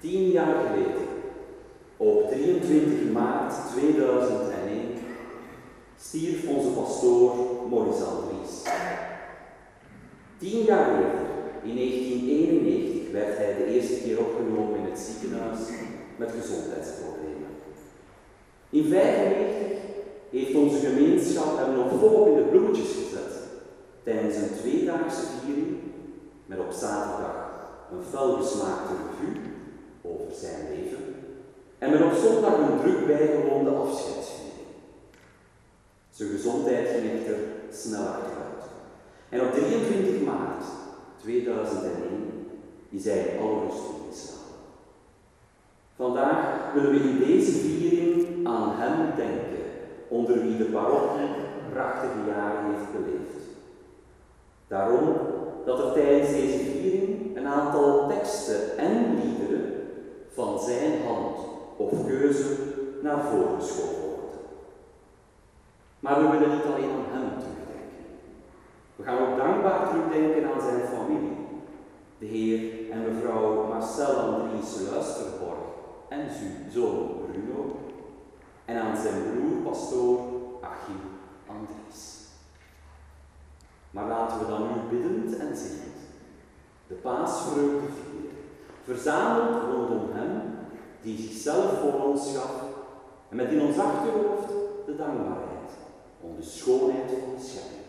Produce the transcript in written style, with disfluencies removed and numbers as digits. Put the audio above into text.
10 jaar geleden, op 23 maart 2001, stierf onze pastoor Maurice Andries. 10 jaar eerder, in 1991, werd hij de eerste keer opgenomen in het ziekenhuis met gezondheidsproblemen. In 1995 heeft onze gemeenschap hem nog volop in de bloemetjes gezet tijdens een 2-daagse viering met op zaterdag een felgesmaakte revue over zijn leven en met op zondag een druk bijgewoonde afscheidsviering. Zijn gezondheid ging echter snel achteruit. En op 23 maart 2001 is hij in alle rust ingeslapen. Vandaag willen we in deze viering aan hem denken, onder wie de parochie prachtige jaren heeft beleefd. Daarom dat er tijdens deze viering een aantal teksten en liederen van zijn hand of keuze naar voren geschoven worden. Maar we willen niet alleen aan hem terugdenken. We gaan ook dankbaar terugdenken aan zijn familie, de heer en mevrouw Marcel Andries Luisterborg en zijn zoon Bruno, en aan zijn broer pastoor Achim Andries. Maar laten we dan nu biddend en zingend de paasvreugde vieren, verzameld rondom hem die zichzelf voor ons gaf en met in ons achterhoofd de dankbaarheid om de schoonheid van de schepping.